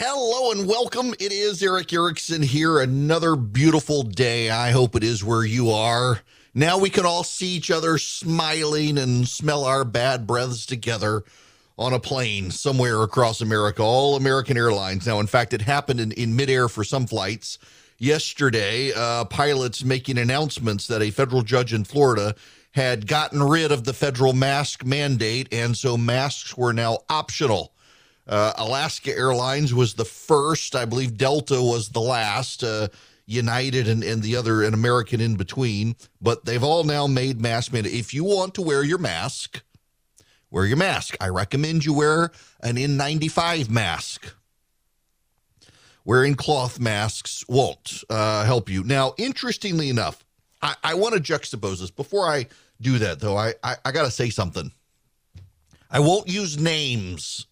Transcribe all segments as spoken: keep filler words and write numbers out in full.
Hello and welcome. It is Erick Erickson here. Another beautiful day. I hope it is where you are. Now we can all see each other smiling and smell our bad breaths together on a plane somewhere across America, all American Airlines. Now, in fact, it happened in, in midair for some flights. Yesterday, uh, pilots making announcements that a federal judge in Florida had gotten rid of the federal mask mandate, and so masks were now optional. Uh, Alaska Airlines was the first. I believe Delta was the last. Uh, United and, and the other, an American in between. But they've all now made mask mandate. If you want to wear your mask, wear your mask. I recommend you wear an N ninety-five mask. Wearing cloth masks won't uh, help you. Now, interestingly enough, I, I want to juxtapose this. Before I do that, though, I, I, I got to say something. I won't use names.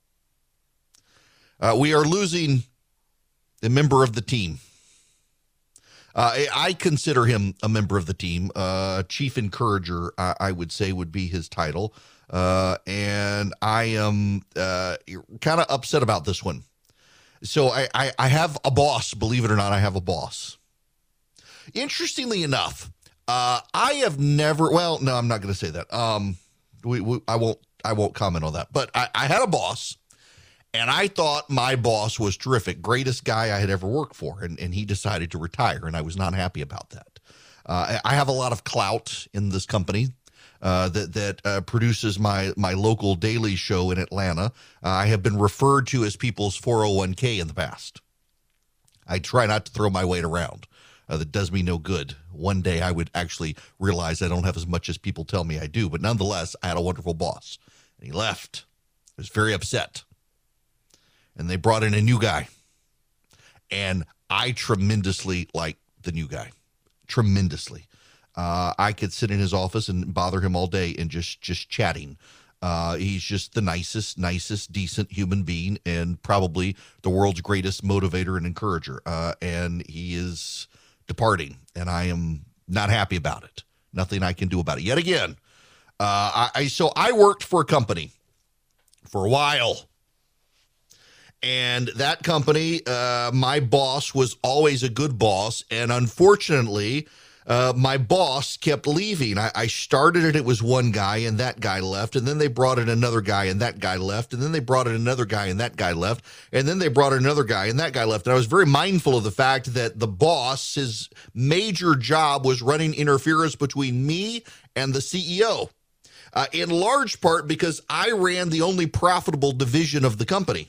Uh, we are losing a member of the team. Uh, I, I consider him a member of the team. Uh, Chief Encourager, I, I would say, would be his title. Uh, and I am uh, kind of upset about this one. So I, I, I have a boss, believe it or not, I have a boss. Interestingly enough, uh, I have never, well, no, I'm not going to say that. Um, we, we, I won't, I won't comment on that, but I, I had a boss. And I thought my boss was terrific, greatest guy I had ever worked for, and, and he decided to retire, and I was not happy about that. Uh, I have a lot of clout in this company uh, that that uh, produces my my local daily show in Atlanta. Uh, I have been referred to as people's four oh one k in the past. I try not to throw my weight around. Uh, that does me no good. One day I would actually realize I don't have as much as people tell me I do, but nonetheless, I had a wonderful boss, and he left. I was very upset. And they brought in a new guy. And I tremendously like the new guy. Tremendously. Uh, I could sit in his office and bother him all day and just, just chatting. Uh, he's just the nicest, nicest, decent human being and probably the world's greatest motivator and encourager. Uh, and he is departing. And I am not happy about it. Nothing I can do about it. Yet again, uh, I, I so I worked for a company for a while. And that company, uh, my boss was always a good boss. And unfortunately, uh, my boss kept leaving. I, I started it, it was one guy and that guy left. And then they brought in another guy and that guy left. And then they brought in another guy and that guy left. And then they brought in another guy and that guy left. And I was very mindful of the fact that the boss, his major job was running interference between me and the C E O. Uh, in large part because I ran the only profitable division of the company.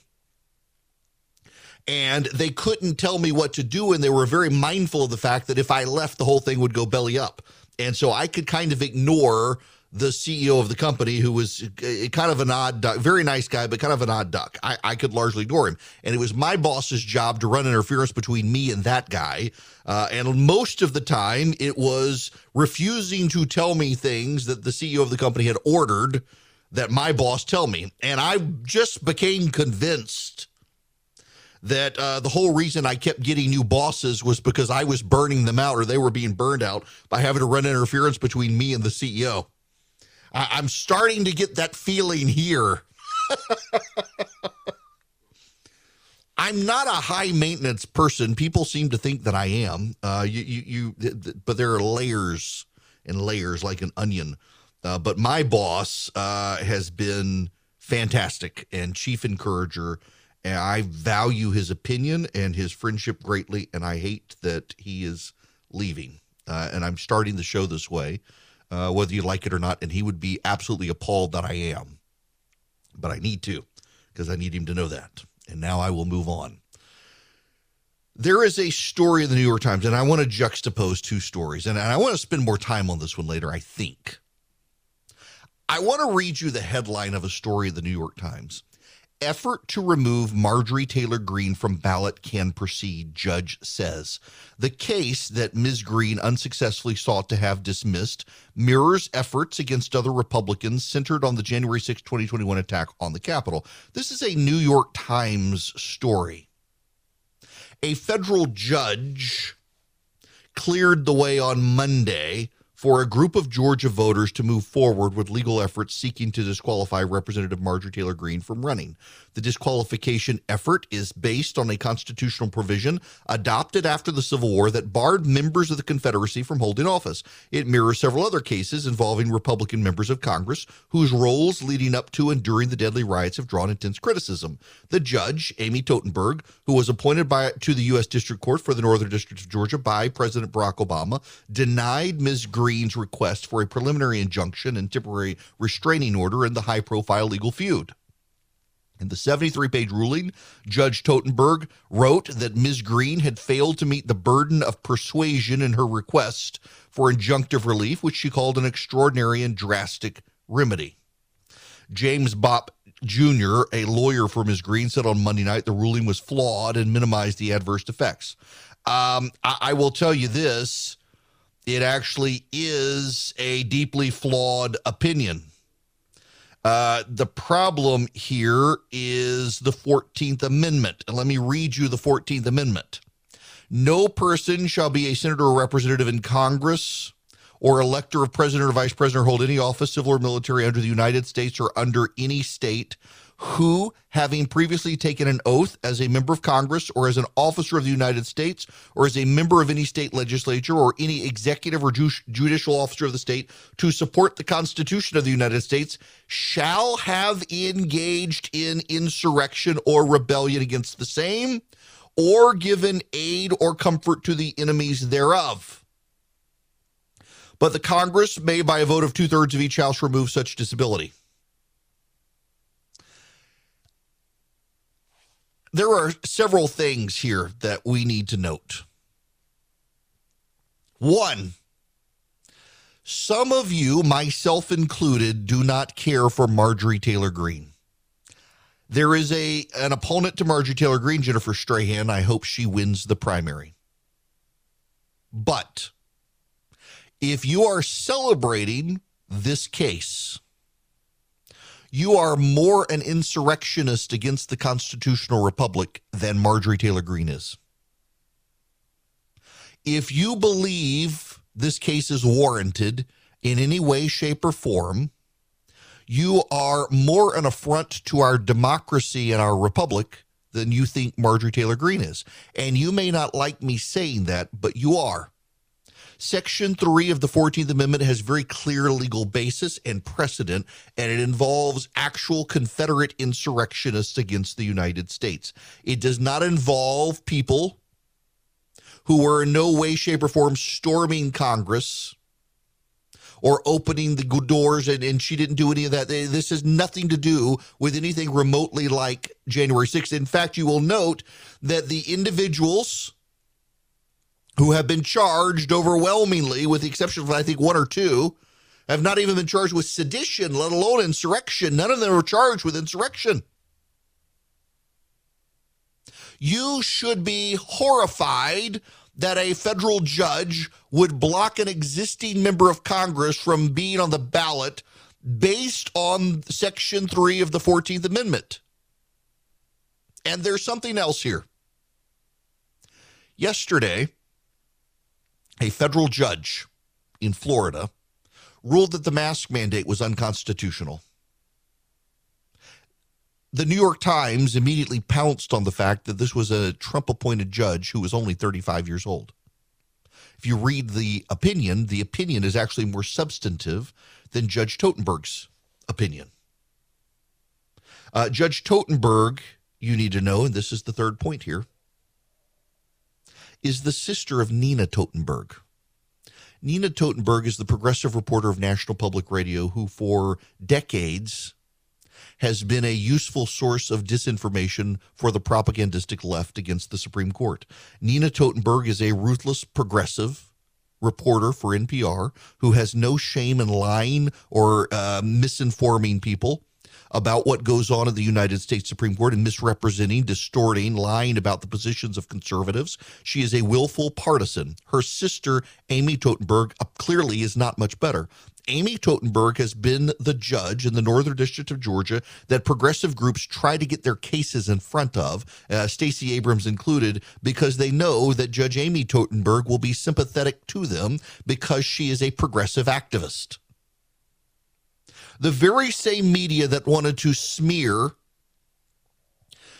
And they couldn't tell me what to do, and they were very mindful of the fact that if I left, the whole thing would go belly up. And so I could kind of ignore the C E O of the company, who was kind of an odd duck, very nice guy, but kind of an odd duck. I, I could largely ignore him. And it was my boss's job to run interference between me and that guy. Uh, and most of the time, it was refusing to tell me things that the C E O of the company had ordered that my boss tell me. And I just became convinced that uh, the whole reason I kept getting new bosses was because I was burning them out or they were being burned out by having to run interference between me and the C E O. I- I'm starting to get that feeling here. I'm not a high maintenance person. People seem to think that I am. Uh, you, you, you, but there are layers and layers like an onion. Uh, but my boss uh, has been fantastic and chief encourager. And I value his opinion and his friendship greatly, and I hate that he is leaving. Uh, and I'm starting the show this way, uh, whether you like it or not, and he would be absolutely appalled that I am. But I need to, because I need him to know that. And now I will move on. There is a story in the New York Times, and I want to juxtapose two stories, and I want to spend more time on this one later, I think. I want to read you the headline of a story in the New York Times. Effort to remove Marjorie Taylor Greene from ballot can proceed, judge says. The case that Miz Greene unsuccessfully sought to have dismissed mirrors efforts against other Republicans centered on the January sixth, twenty twenty-one attack on the Capitol. This is a New York Times story. A federal judge cleared the way on Monday for a group of Georgia voters to move forward with legal efforts seeking to disqualify Representative Marjorie Taylor Greene from running. The disqualification effort is based on a constitutional provision adopted after the Civil War that barred members of the Confederacy from holding office. It mirrors several other cases involving Republican members of Congress whose roles leading up to and during the deadly riots have drawn intense criticism. The judge, Amy Totenberg, who was appointed by to the U S District Court for the Northern District of Georgia by President Barack Obama, denied Miz Green's request for a preliminary injunction and temporary restraining order in the high-profile legal feud. In the seventy-three page ruling, Judge Totenberg wrote that Miz Green had failed to meet the burden of persuasion in her request for injunctive relief, which she called an extraordinary and drastic remedy. James Bopp Junior, a lawyer for Miz Green, said on Monday night the ruling was flawed and minimized the adverse effects. Um, I, I will tell you this, it actually is a deeply flawed opinion. Uh, the problem here is the fourteenth Amendment. And let me read you the fourteenth Amendment. No person shall be a senator or representative in Congress or elector of president or vice president or hold any office, civil or military, under the United States or under any state, who, having previously taken an oath as a member of Congress or as an officer of the United States or as a member of any state legislature or any executive or ju- judicial officer of the state to support the Constitution of the United States, shall have engaged in insurrection or rebellion against the same, or given aid or comfort to the enemies thereof. But the Congress may, by a vote of two-thirds of each house, remove such disability. There are several things here that we need to note. One, some of you, myself included, do not care for Marjorie Taylor Greene. There is a an opponent to Marjorie Taylor Greene, Jennifer Strahan. I hope she wins the primary. But if you are celebrating this case, you are more an insurrectionist against the constitutional republic than Marjorie Taylor Greene is. If you believe this case is warranted in any way, shape, or form, you are more an affront to our democracy and our republic than you think Marjorie Taylor Greene is. And you may not like me saying that, but you are. Section three of the fourteenth Amendment has very clear legal basis and precedent, and it involves actual Confederate insurrectionists against the United States. It does not involve people who were in no way, shape, or form storming Congress or opening the doors, and, and she didn't do any of that. This has nothing to do with anything remotely like January sixth. In fact, you will note that the individuals who have been charged overwhelmingly, with the exception of, I think, one or two, have not even been charged with sedition, let alone insurrection. None of them were charged with insurrection. You should be horrified that a federal judge would block an existing member of Congress from being on the ballot based on Section three of the fourteenth Amendment. And there's something else here. Yesterday, a federal judge in Florida ruled that the mask mandate was unconstitutional. The New York Times immediately pounced on the fact that this was a Trump-appointed judge who was only thirty-five years old. If you read the opinion, the opinion is actually more substantive than Judge Totenberg's opinion. Uh, Judge Totenberg, you need to know, and this is the third point here, is the sister of Nina Totenberg. Nina Totenberg is the progressive reporter of National Public Radio who for decades has been a useful source of disinformation for the propagandistic left against the Supreme Court. Nina Totenberg is a ruthless progressive reporter for N P R who has no shame in lying or uh, misinforming people about what goes on in the United States Supreme Court and misrepresenting, distorting, lying about the positions of conservatives. She is a willful partisan. Her sister, Amy Totenberg, uh, clearly is not much better. Amy Totenberg has been the judge in the Northern District of Georgia that progressive groups try to get their cases in front of, uh, Stacey Abrams included, because they know that Judge Amy Totenberg will be sympathetic to them because she is a progressive activist. The very same media that wanted to smear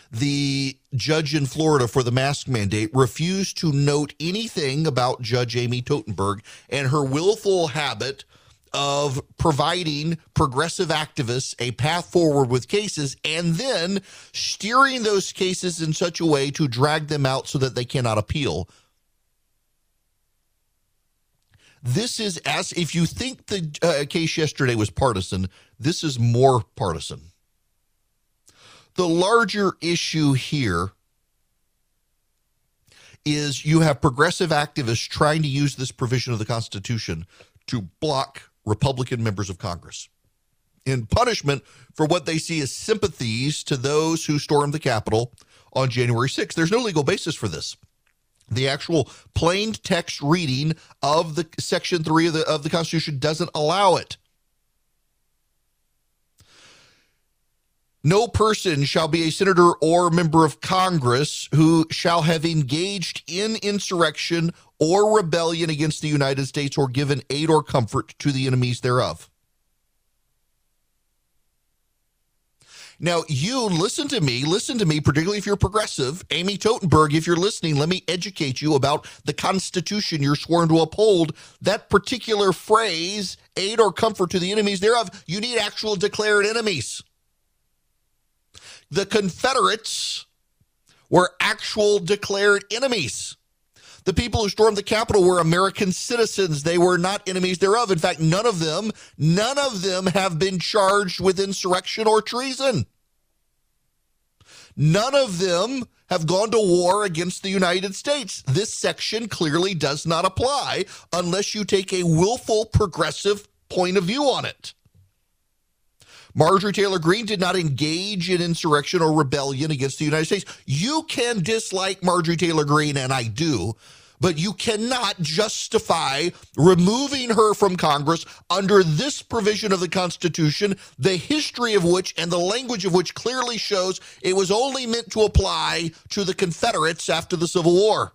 the judge in Florida for the mask mandate, refused to note anything about Judge Amy Totenberg and her willful habit of providing progressive activists a path forward with cases and then steering those cases in such a way to drag them out so that they cannot appeal. This is, as if you think the uh, case yesterday was partisan, this is more partisan. The larger issue here is you have progressive activists trying to use this provision of the Constitution to block Republican members of Congress in punishment for what they see as sympathies to those who stormed the Capitol on January sixth. There's no legal basis for this. The actual plain text reading of the Section three of the, of the Constitution doesn't allow it. No person shall be a senator or member of Congress who shall have engaged in insurrection or rebellion against the United States or given aid or comfort to the enemies thereof. Now, you listen to me, listen to me, particularly if you're progressive. Amy Totenberg, if you're listening, let me educate you about the Constitution you're sworn to uphold. That particular phrase, aid or comfort to the enemies thereof, you need actual declared enemies. The Confederates were actual declared enemies. The people who stormed the Capitol were American citizens. They were not enemies thereof. In fact, none of them, none of them have been charged with insurrection or treason. None of them have gone to war against the United States. This section clearly does not apply unless you take a willful progressive point of view on it. Marjorie Taylor Greene did not engage in insurrection or rebellion against the United States. You can dislike Marjorie Taylor Greene, and I do, but you cannot justify removing her from Congress under this provision of the Constitution, the history of which and the language of which clearly shows it was only meant to apply to the Confederates after the Civil War.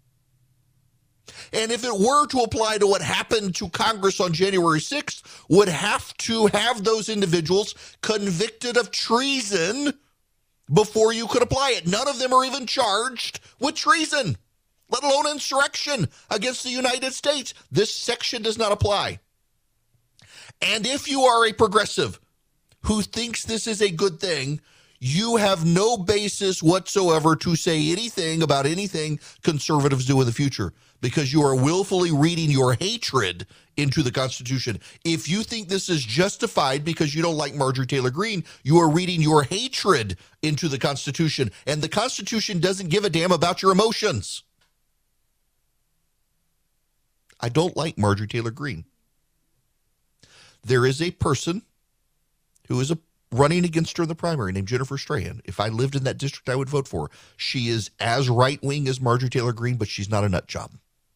And if it were to apply to what happened to Congress on January sixth, would have to have those individuals convicted of treason before you could apply it. None of them are even charged with treason, let alone insurrection against the United States. This section does not apply. And if you are a progressive who thinks this is a good thing, you have no basis whatsoever to say anything about anything conservatives do in the future, because you are willfully reading your hatred into the Constitution. If you think this is justified because you don't like Marjorie Taylor Greene, you are reading your hatred into the Constitution, and the Constitution doesn't give a damn about your emotions. I don't like Marjorie Taylor Greene. There is a person who is a running against her in the primary named Jennifer Strahan. If I lived in that district, I would vote for her. She is as right-wing as Marjorie Taylor Greene, but she's not a nut job.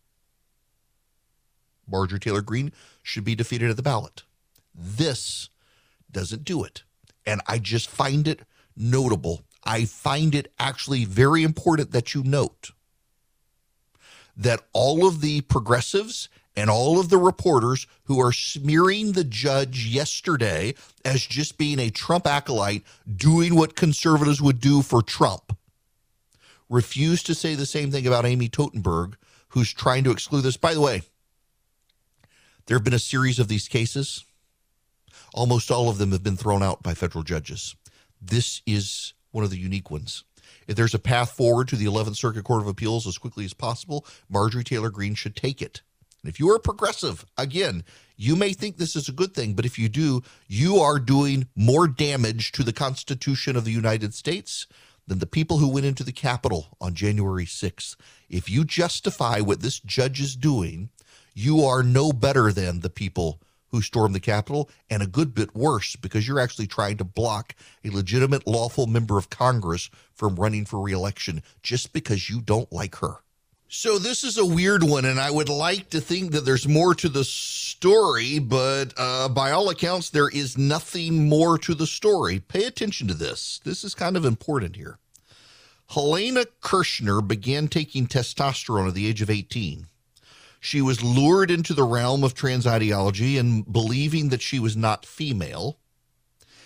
Marjorie Taylor Greene should be defeated at the ballot. This doesn't do it. And I just find it notable. I find it actually very important that you note that all of the progressives and all of the reporters who are smearing the judge yesterday as just being a Trump acolyte doing what conservatives would do for Trump refuse to say the same thing about Amy Totenberg, who's trying to exclude this. By the way, there have been a series of these cases. Almost all of them have been thrown out by federal judges. This is one of the unique ones. If there's a path forward to the eleventh Circuit Court of Appeals as quickly as possible, Marjorie Taylor Greene should take it. And if you are a progressive, again, you may think this is a good thing, but if you do, you are doing more damage to the Constitution of the United States than the people who went into the Capitol on January sixth. If you justify what this judge is doing, you are no better than the people who stormed the Capitol, and a good bit worse, because you're actually trying to block a legitimate, lawful member of Congress from running for re-election just because you don't like her. So this is a weird one, and I would like to think that there's more to the story, but uh, by all accounts, there is nothing more to the story. Pay attention to this. This is kind of important here. Helena Kirchner began taking testosterone at the age of eighteen. She was lured into the realm of trans ideology and believing that she was not female.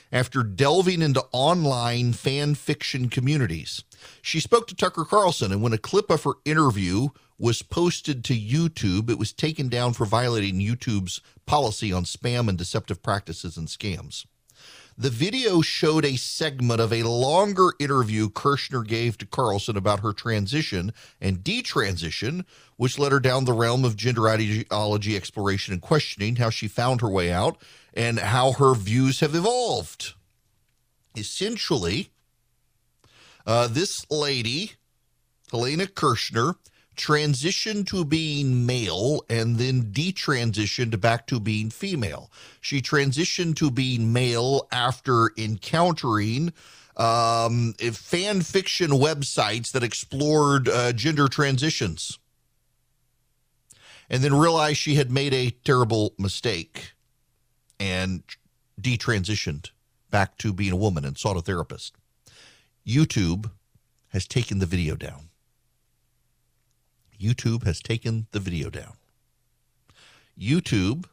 after delving into online fan fiction communities. She spoke to Tucker Carlson, and when a clip of her interview was posted to YouTube, it was taken down for violating YouTube's policy on spam and deceptive practices and scams. The video showed a segment of a longer interview Kirshner gave to Carlson about her transition and detransition, which led her down the realm of gender ideology exploration and questioning, how she found her way out, and how her views have evolved. Essentially, uh, this lady, Helena Kirshner, transitioned to being male and then detransitioned back to being female. She transitioned to being male after encountering um, fan fiction websites that explored uh, gender transitions, and then realized she had made a terrible mistake and detransitioned back to being a woman and sought a therapist. YouTube has taken the video down. YouTube has taken the video down. YouTube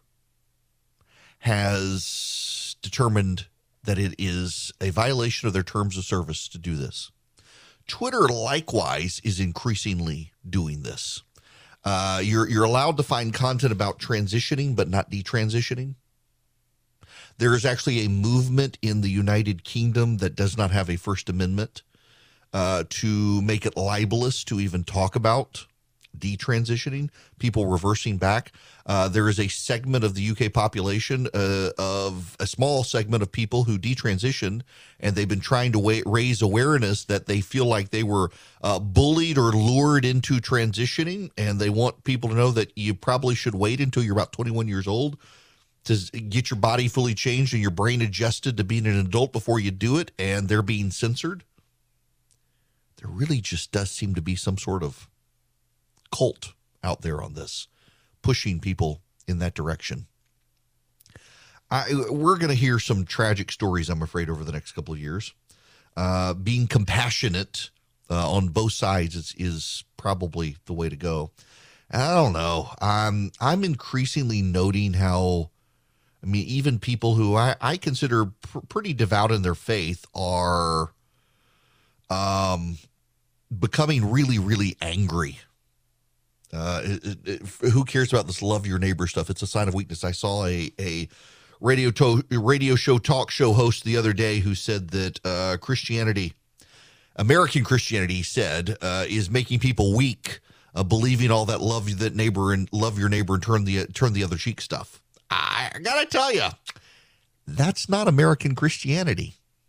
has determined that it is a violation of their terms of service to do this. Twitter, likewise, is increasingly doing this. Uh, you're, you're allowed to find content about transitioning, but not detransitioning. There is actually a movement in the United Kingdom that does not have a First Amendment uh, to make it libelous to even talk about detransitioning, people reversing back. Uh, there is a segment of the U K population uh, of a small segment of people who detransitioned, and they've been trying to wa- raise awareness that they feel like they were uh, bullied or lured into transitioning, and they want people to know that you probably should wait until you're about twenty-one years old to get your body fully changed and your brain adjusted to being an adult before you do it, and they're being censored. There really just does seem to be some sort of cult out there on this, pushing people in that direction. I, we're going to hear some tragic stories, I'm afraid, over the next couple of years. Uh, being compassionate uh, on both sides is, is probably the way to go. And I don't know. I'm, I'm increasingly noting how, I mean, even people who I, I consider pr- pretty devout in their faith are um, becoming really, really angry. Uh, it, it, who cares about this love your neighbor stuff? It's a sign of weakness. I saw a, a radio to, radio show talk show host the other day who said that uh, Christianity, American Christianity, said uh, is making people weak, uh, believing all that love that neighbor and love your neighbor and turn the turn the other cheek stuff. I, I gotta tell you, that's not American Christianity.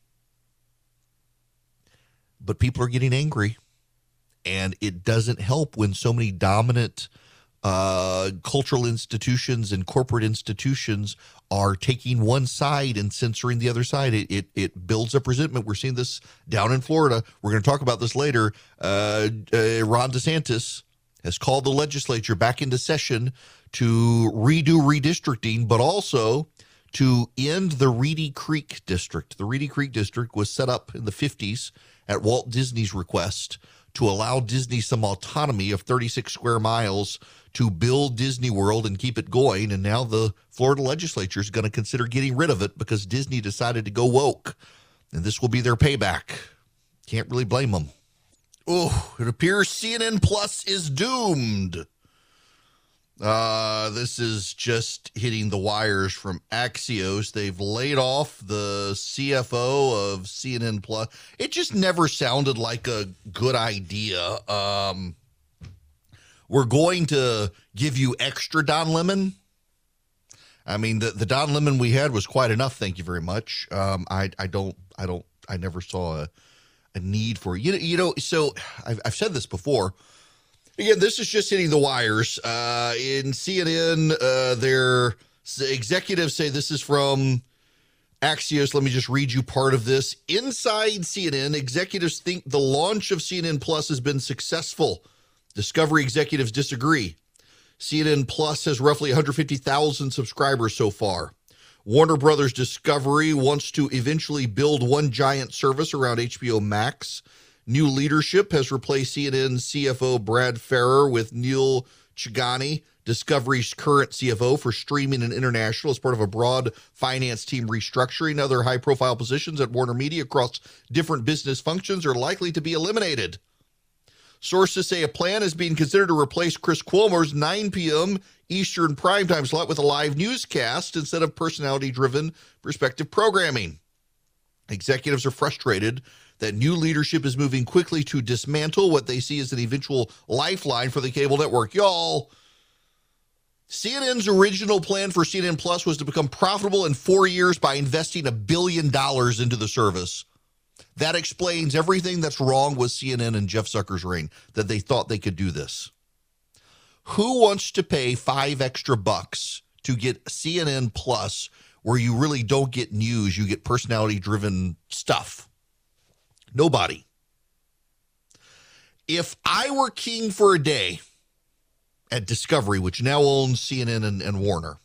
But people are getting angry. And it doesn't help when so many dominant uh, cultural institutions and corporate institutions are taking one side and censoring the other side. It, it it builds up resentment. We're seeing this down in Florida. We're going to talk about this later. Uh, uh, Ron DeSantis has called the legislature back into session to redo redistricting, but also to end the Reedy Creek district. The Reedy Creek district was set up in the fifties at Walt Disney's request to allow Disney some autonomy of thirty-six square miles to build Disney World and keep it going. And now the Florida legislature is going to consider getting rid of it because Disney decided to go woke. And this will be their payback. Can't really blame them. Oh, it appears C N N Plus is doomed. Uh, this is just hitting the wires from Axios. They've laid off the C F O of C N N Plus. It just never sounded like a good idea. Um, we're going to give you extra Don Lemon. I mean, the, the Don Lemon we had was quite enough. Thank you very much. Um, I, I don't, I don't, I never saw a, a need for, you know, you know, so I've, I've said this before. Again, this is just hitting the wires. Uh, in C N N, uh, their executives say, this is from Axios. Let me just read you part of this. Inside C N N, executives think the launch of C N N Plus has been successful. Discovery executives disagree. C N N Plus has roughly one hundred fifty thousand subscribers so far. Warner Brothers Discovery wants to eventually build one giant service around H B O Max. New leadership has replaced C N N C F O Brad Farrer with Neil Chigani Discovery's current C F O for streaming and international as part of a broad finance team restructuring. Other high-profile positions at Warner Media across different business functions are likely to be eliminated. Sources say a plan is being considered to replace Chris Cuomo's nine p.m. Eastern primetime slot with a live newscast instead of personality-driven perspective programming. Executives are frustrated that new leadership is moving quickly to dismantle what they see as an eventual lifeline for the cable network. Y'all, C N N's original plan for C N N Plus was to become profitable in four years by investing a billion dollars into the service. That explains everything that's wrong with C N N and Jeff Zucker's reign, that they thought they could do this. Who wants to pay five extra bucks to get C N N Plus where you really don't get news, you get personality-driven stuff? Nobody. If I were king for a day at Discovery, which now owns C N N and, and Warner,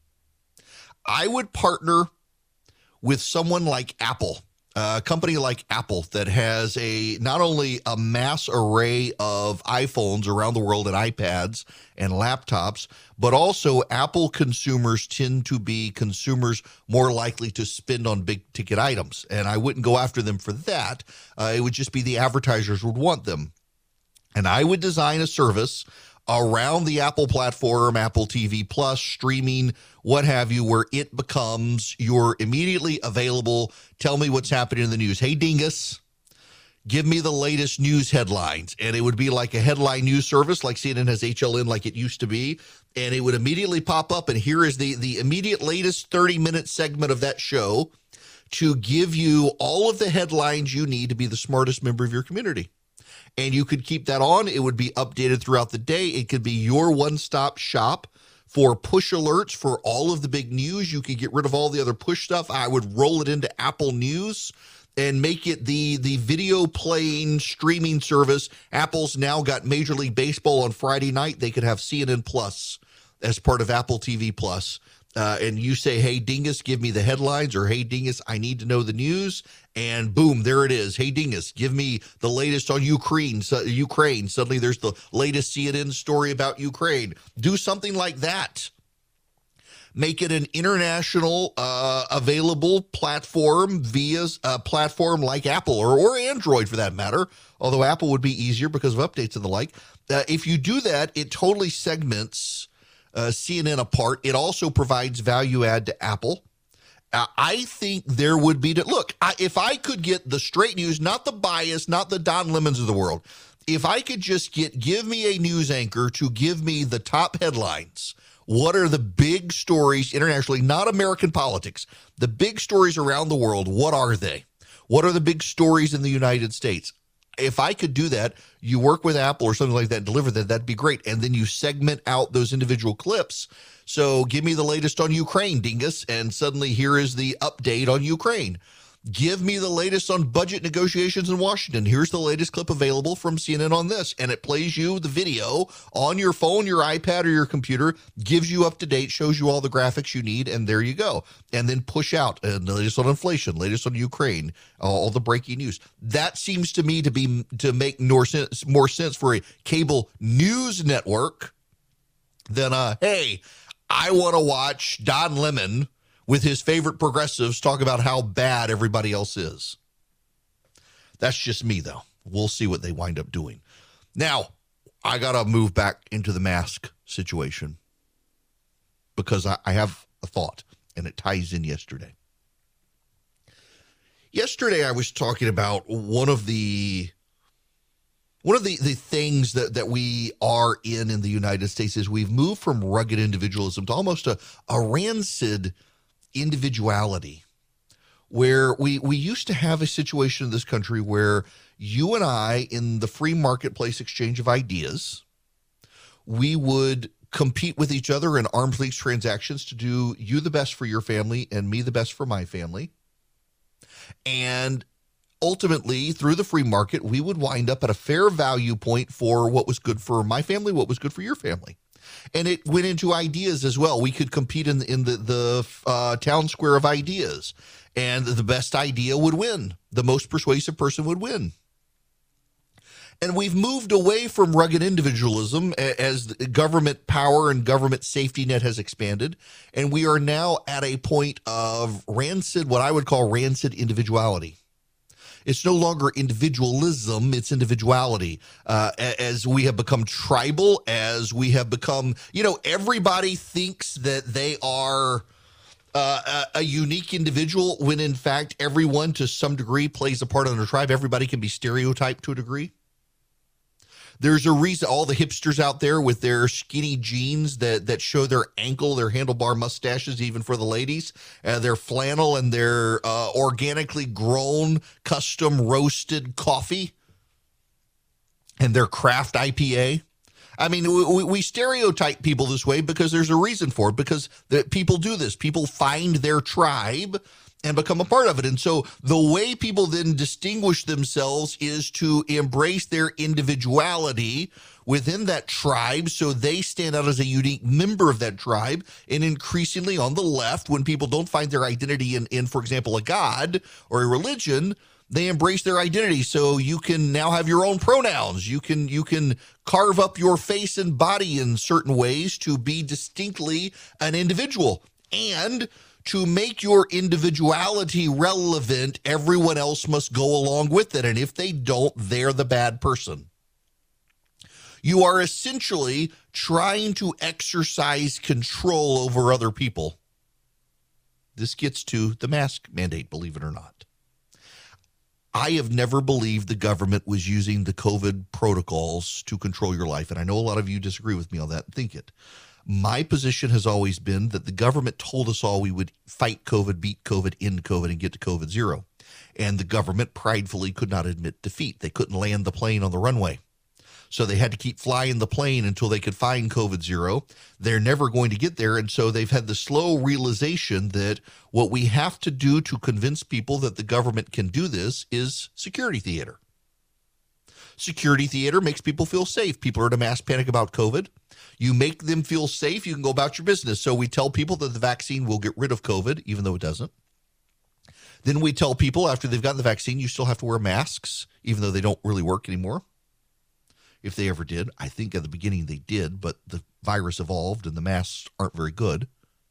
I would partner with someone like Apple, a company like Apple that has a not only a mass array of iPhones around the world and iPads and laptops, but also Apple consumers tend to be consumers more likely to spend on big ticket items. And I wouldn't go after them for that. Uh, it would just be the advertisers would want them. And I would design a service around the Apple platform, Apple T V Plus, streaming, what have you, where it becomes your immediately available, tell me what's happening in the news. Hey, Dingus, give me the latest news headlines. And it would be like a headline news service, like C N N has H L N like it used to be. And it would immediately pop up, and here is the, the immediate latest thirty-minute segment of that show to give you all of the headlines you need to be the smartest member of your community. And you could keep that on. It would be updated throughout the day. It could be your one-stop shop for push alerts for all of the big news. You could get rid of all the other push stuff. I would roll it into Apple News and make it the, the video playing streaming service. Apple's now got Major League Baseball on Friday night. They could have C N N Plus as part of Apple T V Plus. Uh, and you say, hey, Dingus, give me the headlines, or hey, Dingus, I need to know the news. And boom, there it is. Hey, Dingus, give me the latest on Ukraine. So, Ukraine. Suddenly there's the latest C N N story about Ukraine. Do something like that. Make it an international uh, available platform via a platform like Apple or, or Android for that matter, although Apple would be easier because of updates and the like. Uh, if you do that, it totally segments Uh, C N N apart. It also provides value add to Apple. Uh, I think there would be to look, I, if I could get the straight news, not the bias, not the Don Lemons of the world, if I could just get, give me a news anchor to give me the top headlines. What are the big stories internationally, not American politics, the big stories around the world? What are they? What are the big stories in the United States? If I could do that, you work with Apple or something like that, deliver that, that'd be great. And then you segment out those individual clips. So give me the latest on Ukraine, Dingus, and suddenly here is the update on Ukraine. Give me the latest on budget negotiations in Washington. Here's the latest clip available from C N N on this. And it plays you the video on your phone, your iPad, or your computer, gives you up to date, shows you all the graphics you need, and there you go. And then push out uh, the latest on inflation, latest on Ukraine, uh, all the breaking news. That seems to me to be to make more sense, more sense for a cable news network than, uh, hey, I want to watch Don Lemon with his favorite progressives talk about how bad everybody else is. That's just me, though. We'll see what they wind up doing. Now, I got to move back into the mask situation because I, I have a thought, and it ties in yesterday. Yesterday, I was talking about one of the one of the, the things that, that we are in in the United States is we've moved from rugged individualism to almost a, a rancid individuality, where we we used to have a situation in this country where you and I, in the free marketplace exchange of ideas, we would compete with each other in arm's length transactions to do you the best for your family and me the best for my family. And ultimately, through the free market, we would wind up at a fair value point for what was good for my family, what was good for your family. And it went into ideas as well. We could compete in the, in the, the uh, town square of ideas, and the best idea would win. The most persuasive person would win. And we've moved away from rugged individualism as government power and government safety net has expanded. And we are now at a point of rancid, what I would call rancid individuality. It's no longer individualism, it's individuality. Uh, as we have become tribal, as we have become, you know, everybody thinks that they are uh, a, a unique individual when in fact everyone to some degree plays a part in their tribe. Everybody can be stereotyped to a degree. There's a reason all the hipsters out there with their skinny jeans that, that show their ankle, their handlebar mustaches, even for the ladies, uh, their flannel and their uh, organically grown, custom roasted coffee and their craft I P A. I mean, we, we stereotype people this way because there's a reason for it, because the, people do this. People find their tribe and become a part of it. And so the way people then distinguish themselves is to embrace their individuality within that tribe so they stand out as a unique member of that tribe. And increasingly on the left, when people don't find their identity in, in for example, a god or a religion, they embrace their identity. So you can now have your own pronouns. You can you can carve up your face and body in certain ways to be distinctly an individual. And to make your individuality relevant, everyone else must go along with it. And if they don't, they're the bad person. You are essentially trying to exercise control over other people. This gets to the mask mandate, believe it or not. I have never believed the government was using the COVID protocols to control your life. And I know a lot of you disagree with me on that and think it. My position has always been that the government told us all we would fight COVID, beat COVID, end COVID, and get to COVID zero. And the government pridefully could not admit defeat. They couldn't land the plane on the runway. So they had to keep flying the plane until they could find COVID zero. They're never going to get there. And so they've had the slow realization that what we have to do to convince people that the government can do this is security theater. Security theater makes people feel safe. People are in a mass panic about COVID. You make them feel safe, you can go about your business. So we tell people that the vaccine will get rid of COVID, even though it doesn't. Then we tell people after they've gotten the vaccine, you still have to wear masks, even though they don't really work anymore. If they ever did. I think at the beginning they did, but the virus evolved and the masks aren't very good.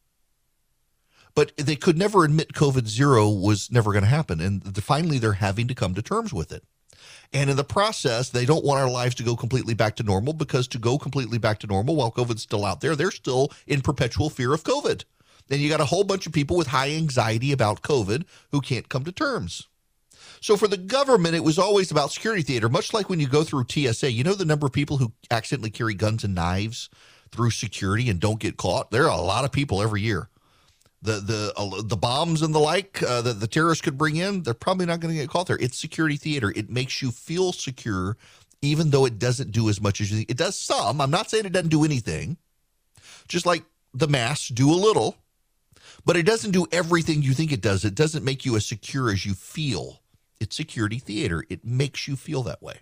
But they could never admit COVID zero was never going to happen. And finally, they're having to come to terms with it. And in the process, they don't want our lives to go completely back to normal, because to go completely back to normal while COVID's still out there, they're still in perpetual fear of COVID. And you got a whole bunch of people with high anxiety about COVID who can't come to terms. So for the government, it was always about security theater, much like when you go through T S A. You know the number of people who accidentally carry guns and knives through security and don't get caught? There are a lot of people every year. The the uh, the bombs and the like uh, that the terrorists could bring in, they're probably not going to get caught there. It's security theater. It makes you feel secure, even though it doesn't do as much as you think. It does some. I'm not saying it doesn't do anything. Just like the masks do a little, but it doesn't do everything you think it does. It doesn't make you as secure as you feel. It's security theater. It makes you feel that way.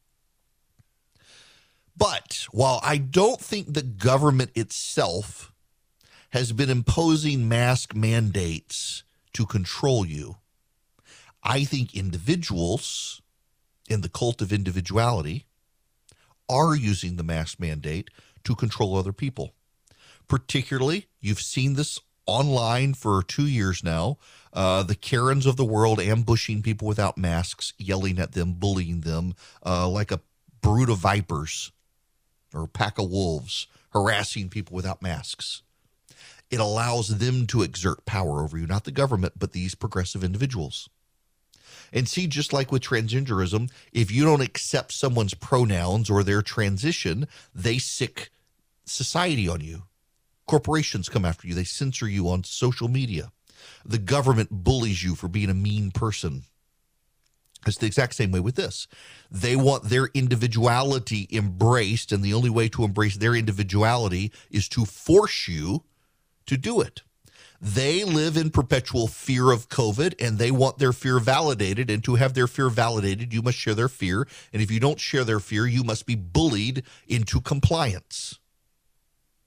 But while I don't think the government itself has been imposing mask mandates to control you, I think individuals in the cult of individuality are using the mask mandate to control other people. Particularly, you've seen this online for two years now, uh, the Karens of the world ambushing people without masks, yelling at them, bullying them uh, like a brood of vipers or a pack of wolves, harassing people without masks. It allows them to exert power over you, not the government, but these progressive individuals. And see, just like with transgenderism, if you don't accept someone's pronouns or their transition, they sick society on you. Corporations come after you. They censor you on social media. The government bullies you for being a mean person. It's the exact same way with this. They want their individuality embraced, and the only way to embrace their individuality is to force you to do it. They live in perpetual fear of COVID, and they want their fear validated. And to have their fear validated, you must share their fear. And if you don't share their fear, you must be bullied into compliance.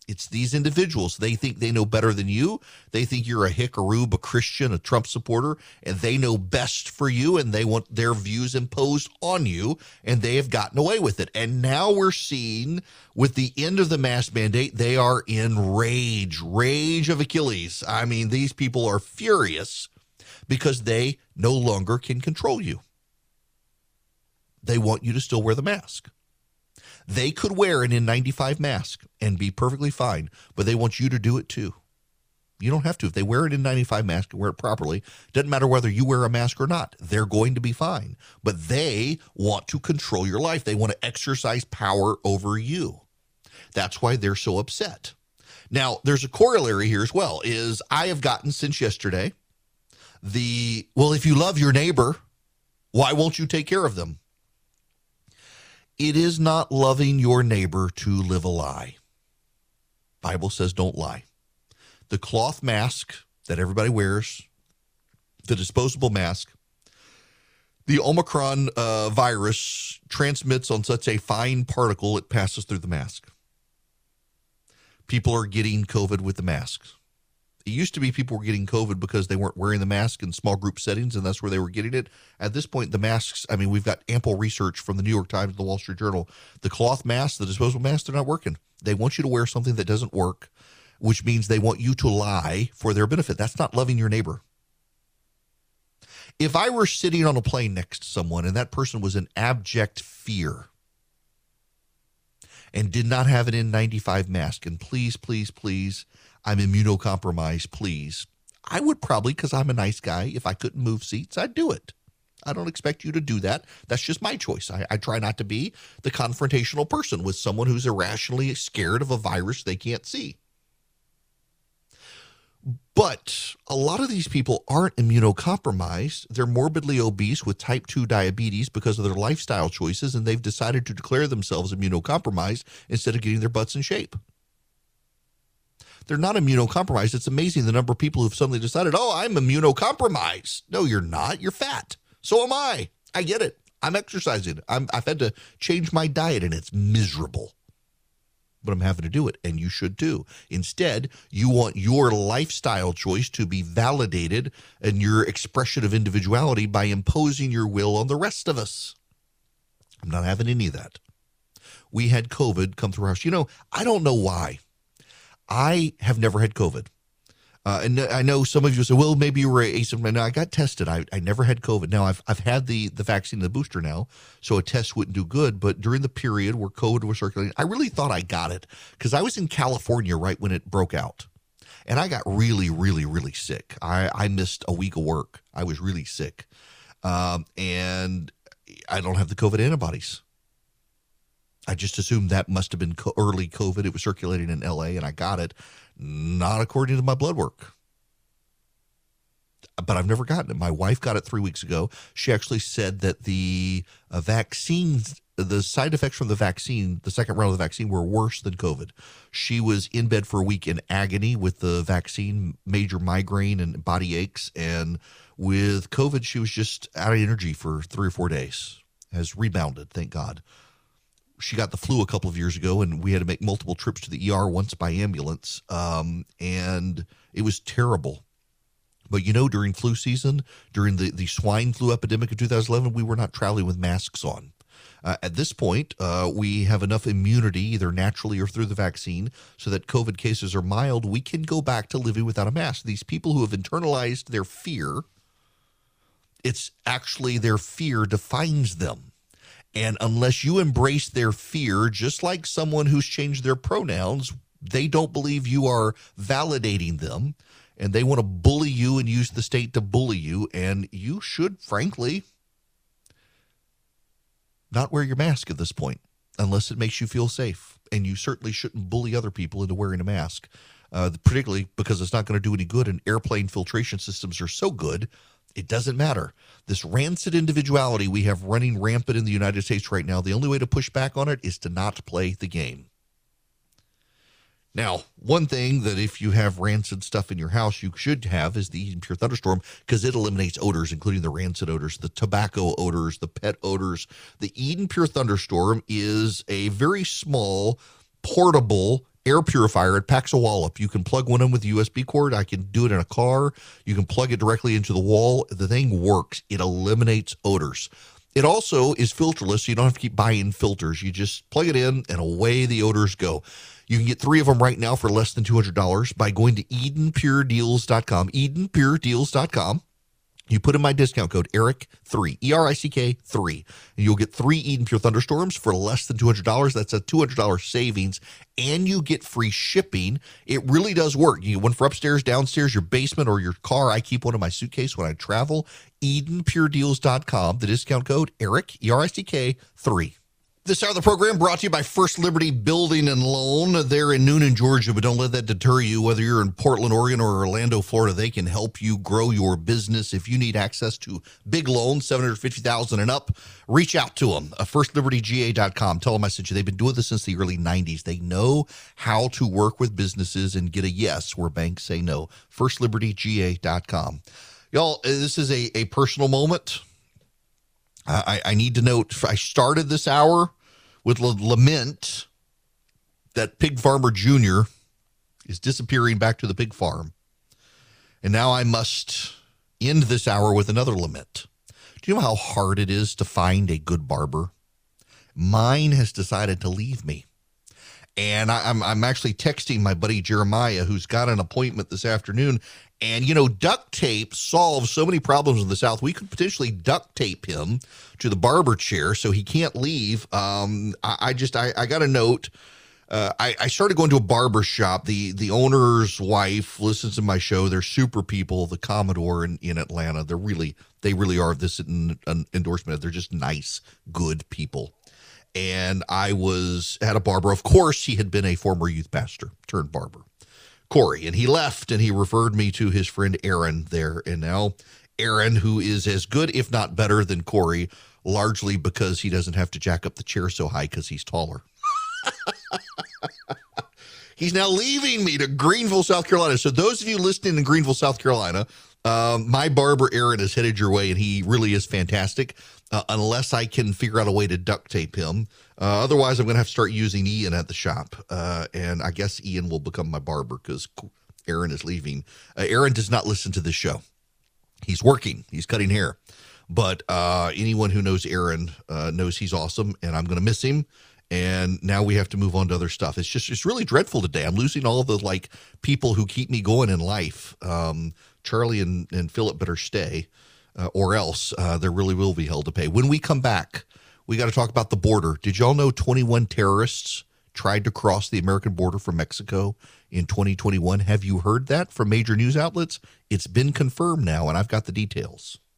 It's these individuals. They think they know better than you. They think you're a hickaroob, a Christian, a Trump supporter, and they know best for you, and they want their views imposed on you, and they have gotten away with it. And now we're seeing, with the end of the mask mandate, they are in rage, rage of Achilles. I mean, these people are furious because they no longer can control you. They want you to still wear the mask. They could wear an N ninety-five mask and be perfectly fine, but they want you to do it too. You don't have to. If they wear an N ninety-five mask and wear it properly, doesn't matter whether you wear a mask or not. They're going to be fine. But they want to control your life. They want to exercise power over you. That's why they're so upset. Now, there's a corollary here as well, is I have gotten since yesterday the, well, if you love your neighbor, why won't you take care of them? It is not loving your neighbor to live a lie. Bible says don't lie. The cloth mask that everybody wears, the disposable mask, the Omicron uh, virus transmits on such a fine particle it passes through the mask. People are getting COVID with the masks. It used to be people were getting COVID because they weren't wearing the mask in small group settings, and that's where they were getting it. At this point, the masks, I mean, we've got ample research from the New York Times and the Wall Street Journal. The cloth masks, the disposable masks, they're not working. They want you to wear something that doesn't work, which means they want you to lie for their benefit. That's not loving your neighbor. If I were sitting on a plane next to someone and that person was in abject fear and did not have an N ninety-five mask, and please, please, please, I'm immunocompromised, please, I would probably, because I'm a nice guy, if I couldn't move seats, I'd do it. I don't expect you to do that. That's just my choice. I, I try not to be the confrontational person with someone who's irrationally scared of a virus they can't see. But a lot of these people aren't immunocompromised. They're morbidly obese with type two diabetes because of their lifestyle choices, and they've decided to declare themselves immunocompromised instead of getting their butts in shape. They're not immunocompromised. It's amazing the number of people who've suddenly decided, oh, I'm immunocompromised. No, you're not. You're fat. So am I. I get it. I'm exercising. I'm, I've had to change my diet, and it's miserable. But I'm having to do it, and you should too. Instead, you want your lifestyle choice to be validated and your expression of individuality by imposing your will on the rest of us. I'm not having any of that. We had COVID come through our house. You know, I don't know why. I have never had COVID. Uh, and I know some of you say, well, maybe you were asymptomatic. No, I got tested. I, I never had COVID. Now, I've I've had the, the vaccine and the booster now, so a test wouldn't do good. But during the period where COVID was circulating, I really thought I got it because I was in California right when it broke out. And I got really, really, really sick. I, I missed a week of work. I was really sick. Um, and I don't have the COVID antibodies. I just assumed that must have been co- early COVID. It was circulating in L A, and I got it. Not according to my blood work. But I've never gotten it. My wife got it three weeks ago. She actually said that the uh, vaccines, the side effects from the vaccine, the second round of the vaccine, were worse than COVID. She was in bed for a week in agony with the vaccine, major migraine and body aches. And with COVID, she was just out of energy for three or four days. Has rebounded, thank God. She got the flu a couple of years ago, and we had to make multiple trips to the E R, once by ambulance, um, and it was terrible. But, you know, during flu season, during the, the swine flu epidemic of two thousand eleven, we were not traveling with masks on. Uh, at this point, uh, we have enough immunity, either naturally or through the vaccine, so that COVID cases are mild. We can go back to living without a mask. These people who have internalized their fear, it's actually their fear defines them. And unless you embrace their fear, just like someone who's changed their pronouns, they don't believe you are validating them, and they want to bully you and use the state to bully you. And you should, frankly, not wear your mask at this point, unless it makes you feel safe. And you certainly shouldn't bully other people into wearing a mask, uh, particularly because it's not going to do any good, and airplane filtration systems are so good, it doesn't matter. This rancid individuality we have running rampant in the United States right now, the only way to push back on it is to not play the game. Now, one thing that if you have rancid stuff in your house, you should have is the Eden Pure Thunderstorm, because it eliminates odors, including the rancid odors, the tobacco odors, the pet odors. The Eden Pure Thunderstorm is a very small, portable air purifier. It packs a wallop. You can plug one in with a U S B cord. I can do it in a car. You can plug it directly into the wall. The thing works. It eliminates odors. It also is filterless, so you don't have to keep buying filters. You just plug it in, and away the odors go. You can get three of them right now for less than two hundred dollars by going to Eden Pure Deals dot com, Eden Pure Deals dot com. You put in my discount code, Eric three, E R I C K three, and you'll get three Eden Pure Thunderstorms for less than two hundred dollars. That's a two hundred dollars savings, and you get free shipping. It really does work. You get one for upstairs, downstairs, your basement, or your car. I keep one in my suitcase when I travel. Eden Pure Deals dot com, the discount code, Eric, E R I C K three. This hour of the program brought to you by First Liberty Building and Loan. They're in Noonan, Georgia, but don't let that deter you. Whether you're in Portland, Oregon, or Orlando, Florida, they can help you grow your business. If you need access to big loans, seven hundred fifty thousand dollars and up, reach out to them. Uh, First Liberty G A dot com. Tell them I sent you. They've been doing this since the early nineties. They know how to work with businesses and get a yes where banks say no. First Liberty G A dot com. Y'all, this is a, a personal moment. I, I need to note, I started this hour with lament that Pig Farmer Junior is disappearing back to the pig farm. And now I must end this hour with another lament. Do you know how hard it is to find a good barber? Mine has decided to leave me. And I, I'm, I'm actually texting my buddy Jeremiah, who's got an appointment this afternoon. And, you know, duct tape solves so many problems in the South. We could potentially duct tape him to the barber chair so he can't leave. Um, I, I just, I, I got a note. Uh, I, I started going to a barber shop. The the owner's wife listens to my show. They're super people, the Commodore in, in Atlanta. They're really, they really are. This is an, an endorsement. They're just nice, good people. And I was at a barber. Of course, he had been a former youth pastor turned barber, Corey, and he left, and he referred me to his friend Aaron there. And now Aaron, who is as good, if not better than Corey, largely because he doesn't have to jack up the chair so high because he's taller. He's now leaving me to Greenville, South Carolina. So those of you listening in Greenville, South Carolina, um, my barber Aaron is headed your way, and he really is fantastic. Uh, unless I can figure out a way to duct tape him. Uh, otherwise, I'm going to have to start using Ian at the shop. Uh, and I guess Ian will become my barber because Aaron is leaving. Uh, Aaron does not listen to this show. He's working. He's cutting hair. But uh, anyone who knows Aaron uh, knows he's awesome, and I'm going to miss him. And now we have to move on to other stuff. It's just, it's really dreadful today. I'm losing all of the like people who keep me going in life. Um, Charlie and, and Philip better stay. Uh, or else uh, there really will be hell to pay. When we come back, we got to talk about the border. Did y'all know twenty-one terrorists tried to cross the American border from Mexico in twenty twenty-one? Have you heard that from major news outlets? It's been confirmed now, and I've got the details.